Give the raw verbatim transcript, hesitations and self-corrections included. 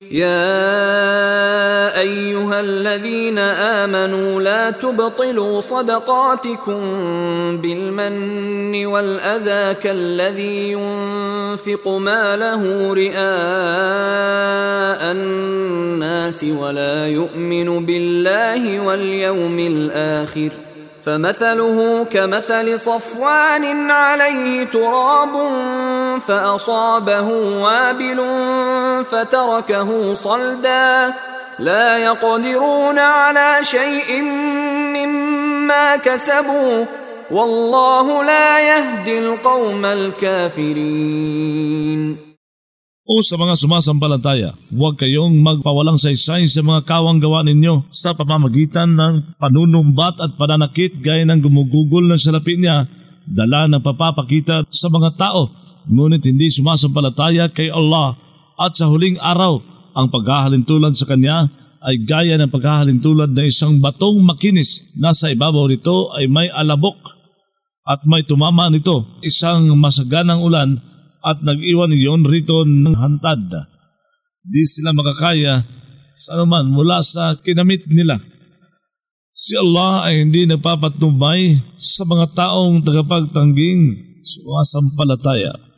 يا أيها الذين آمنوا لا تبطلوا صدقاتكم بالمن والأذى كالذي ينفق ماله رئاء الناس ولا يؤمن بالله واليوم الآخر فمثله كمثل صفوان عليه تراب فأصابه وابل فتركه صلدا لا يقدرون على شيء مما كسبوا والله لا يهدي القوم الكافرين. O sa mga sumasampalataya, huwag kayong magpawalang saysay sa mga kawang gawa ninyo sa pamamagitan ng panunumbat at pananakit gaya ng gumugugol ng salapi niya, dala ng papapakita sa mga tao, ngunit hindi sumasampalataya kay Allah, at sa huling araw, ang paghahalintulad sa kanya ay gaya ng paghahalintulad ng isang batong makinis na sa ibabaw nito ay may alabok at may tumama nito isang masaganang ulan at nag-iwan iyon rito ng hantad. Di sila makakaya sa anuman mula sa kinamit nila. Si Allah ay hindi nagpapatnubay sa mga taong tagapagtangging sumasampalataya.